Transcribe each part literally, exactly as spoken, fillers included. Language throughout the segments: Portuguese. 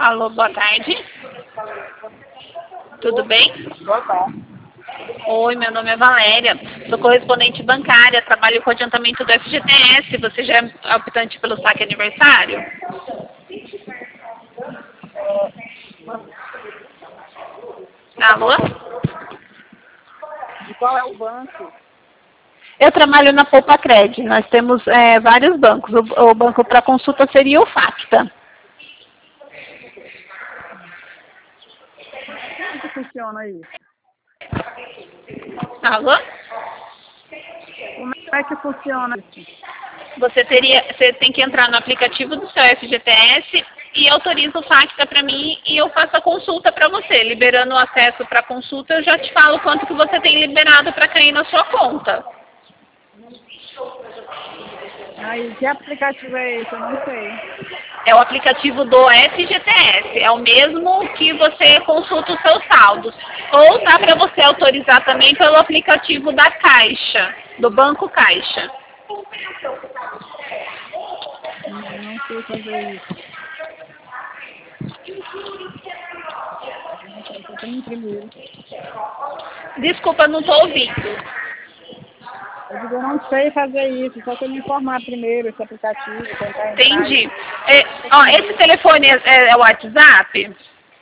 Alô, boa tarde. Tudo bem? Boa tarde. Oi, meu nome é Valéria. Sou correspondente bancária, trabalho com adiantamento do F G T S. Você já é optante pelo saque aniversário? Alô? E qual é o banco? Eu trabalho na Poupa Cred. Nós temos é, vários bancos. O, o banco para consulta seria o Facta. Como que funciona isso? Alô? Como é que funciona isso? Você teria, você tem que entrar no aplicativo do seu F G T S e autoriza o Facta para mim e eu faço a consulta para você. Liberando o acesso para a consulta, eu já te falo quanto que você tem liberado para cair na sua conta. Aí, que aplicativo é esse? Eu não sei. É o aplicativo do F G T S. É o mesmo que você consulta os seus saldos. Ou dá para você autorizar também pelo aplicativo da Caixa, do Banco Caixa. Não, não sei fazer isso. Eu tenho primeiro. Desculpa, não estou ouvindo. Eu digo, eu não sei fazer isso, só que eu me informar primeiro esse aplicativo, tentar entrar. Entendi. É, ó, esse telefone é, é, é o WhatsApp?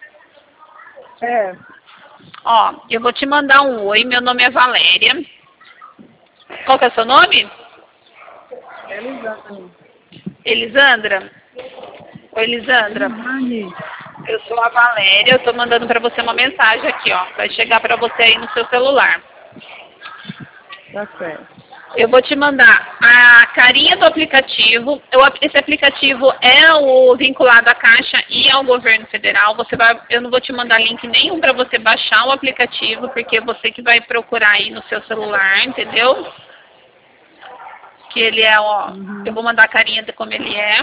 É, Ó, eu vou te mandar um oi. Meu nome é Valéria. Qual que é o seu nome? Elisane. Elisandra? Oi, Elisandra. Elisane. Eu sou a Valéria. Eu estou mandando para você uma mensagem aqui, ó. Vai chegar para você aí no seu celular. Tá certo. Eu vou te mandar a carinha do aplicativo. Esse aplicativo é o vinculado à Caixa e ao governo federal. Você vai, eu não vou te mandar link nenhum para você baixar o aplicativo, porque é você que vai procurar aí no seu celular, entendeu? Que ele é, ó, Uhum. eu vou mandar a carinha de como ele é.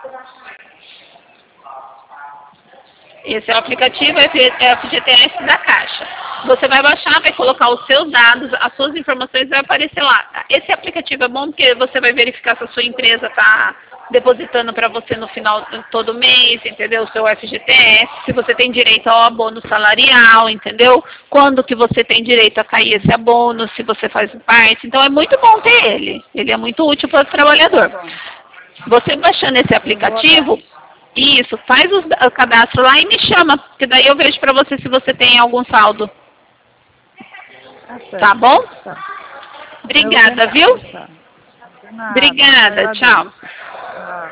Esse é o aplicativo é o F G T S da Caixa. Você vai baixar, vai colocar os seus dados, as suas informações, vai aparecer lá. Esse aplicativo é bom porque você vai verificar se a sua empresa está depositando para você no final de todo mês, entendeu? O seu F G T S, se você tem direito ao abono salarial, entendeu? Quando que você tem direito a cair esse abono, se você faz parte. Então é muito bom ter ele. Ele é muito útil para o trabalhador. Você baixando esse aplicativo, isso, faz o cadastro lá e me chama, porque daí eu vejo pra você se você tem algum saldo. Tá certo. Tá bom? Tá. Obrigada, viu? Tá. Nada. Obrigada, tchau. Tchau.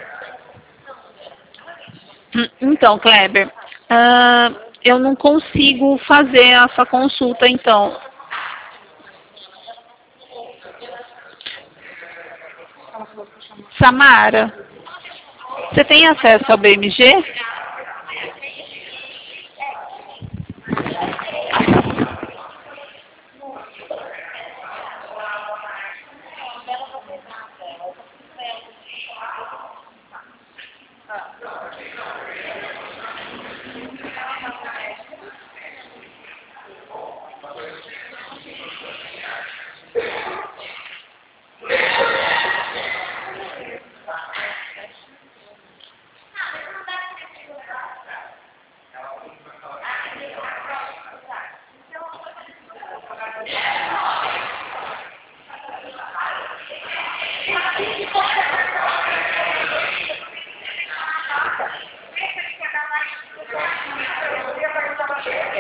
Então, Kleber, ah, eu não consigo fazer essa consulta, então. Samara, você tem acesso ao B M G?